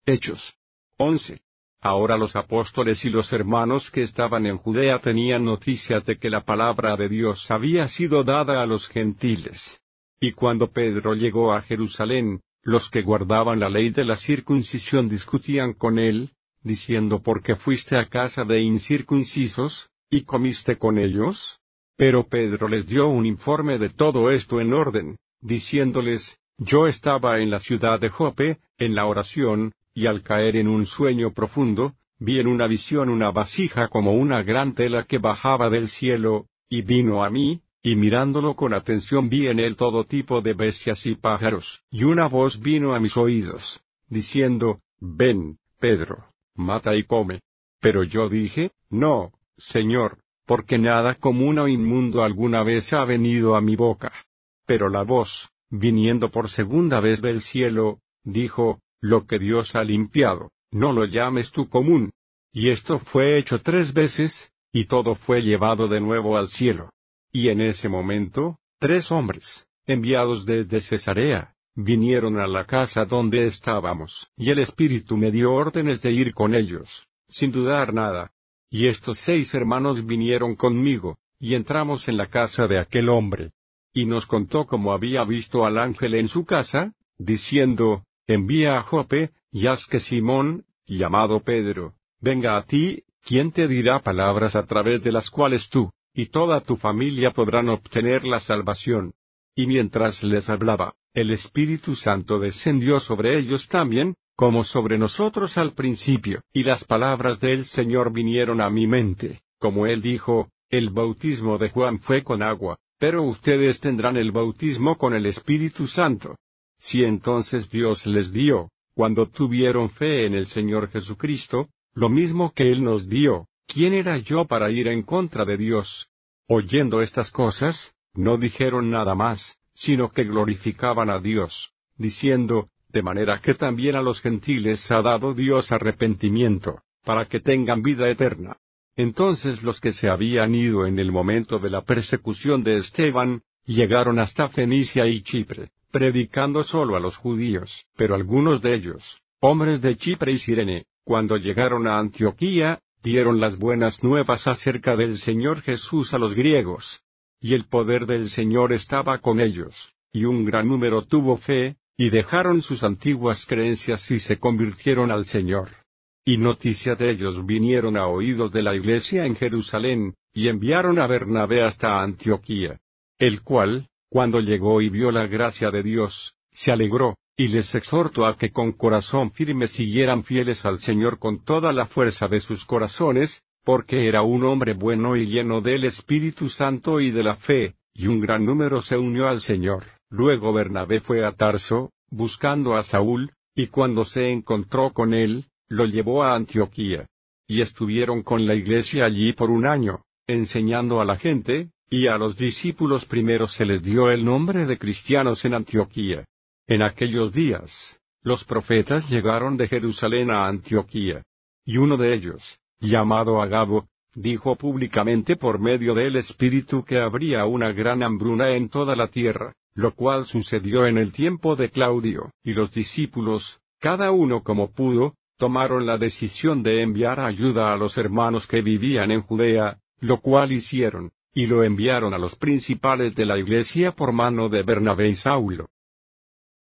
Hechos 11. Ahora los apóstoles y los hermanos que estaban en Judea tenían noticias de que la palabra de Dios había sido dada a los gentiles. Y cuando Pedro llegó a Jerusalén, los que guardaban la ley de la circuncisión discutían con él, diciendo: ¿por qué fuiste a casa de incircuncisos, y comiste con ellos? Pero Pedro les dio un informe de todo esto en orden, diciéndoles: yo estaba en la ciudad de Jope, en la oración, y al caer en un sueño profundo, vi en una visión una vasija como una gran tela que bajaba del cielo, y vino a mí, y mirándolo con atención vi en él todo tipo de bestias y pájaros. Y una voz vino a mis oídos, diciendo: ven, Pedro, mata y come. Pero yo dije: no, Señor, porque nada común o inmundo alguna vez ha venido a mi boca. Pero la voz, viniendo por segunda vez del cielo, dijo: lo que Dios ha limpiado, no lo llames tú común. Y esto fue hecho 3 veces, y todo fue llevado de nuevo al cielo. Y en ese momento, 3 hombres, enviados desde Cesarea, vinieron a la casa donde estábamos, y el Espíritu me dio órdenes de ir con ellos, sin dudar nada. Y estos 6 hermanos vinieron conmigo, y entramos en la casa de aquel hombre. Y nos contó cómo había visto al ángel en su casa, diciendo: envía a Jope, y haz que Simón, llamado Pedro, venga a ti, quien te dirá palabras a través de las cuales tú y toda tu familia podrán obtener la salvación. Y mientras les hablaba, el Espíritu Santo descendió sobre ellos también, como sobre nosotros al principio, y las palabras del Señor vinieron a mi mente, como él dijo: el bautismo de Juan fue con agua, pero ustedes tendrán el bautismo con el Espíritu Santo. Si entonces Dios les dio, cuando tuvieron fe en el Señor Jesucristo, lo mismo que Él nos dio, ¿quién era yo para ir en contra de Dios? Oyendo estas cosas, no dijeron nada más, sino que glorificaban a Dios, diciendo: de manera que también a los gentiles ha dado Dios arrepentimiento, para que tengan vida eterna. Entonces los que se habían ido en el momento de la persecución de Esteban, llegaron hasta Fenicia y Chipre, predicando solo a los judíos. Pero algunos de ellos, hombres de Chipre y Cirene, cuando llegaron a Antioquía, dieron las buenas nuevas acerca del Señor Jesús a los griegos. Y el poder del Señor estaba con ellos, y un gran número tuvo fe, y dejaron sus antiguas creencias y se convirtieron al Señor. Y noticias de ellos vinieron a oídos de la iglesia en Jerusalén, y enviaron a Bernabé hasta Antioquía. El cual, cuando llegó y vio la gracia de Dios, se alegró, y les exhortó a que con corazón firme siguieran fieles al Señor con toda la fuerza de sus corazones, porque era un hombre bueno y lleno del Espíritu Santo y de la fe, y un gran número se unió al Señor. Luego Bernabé fue a Tarso, buscando a Saúl, y cuando se encontró con él, lo llevó a Antioquía. Y estuvieron con la iglesia allí por 1 año, enseñando a la gente, y a los discípulos primeros se les dio el nombre de cristianos en Antioquía. En aquellos días, los profetas llegaron de Jerusalén a Antioquía. Y uno de ellos, llamado Agabo, dijo públicamente por medio del Espíritu que habría una gran hambruna en toda la tierra, lo cual sucedió en el tiempo de Claudio. Y los discípulos, cada uno como pudo, tomaron la decisión de enviar ayuda a los hermanos que vivían en Judea, lo cual hicieron, y lo enviaron a los principales de la iglesia por mano de Bernabé y Saulo.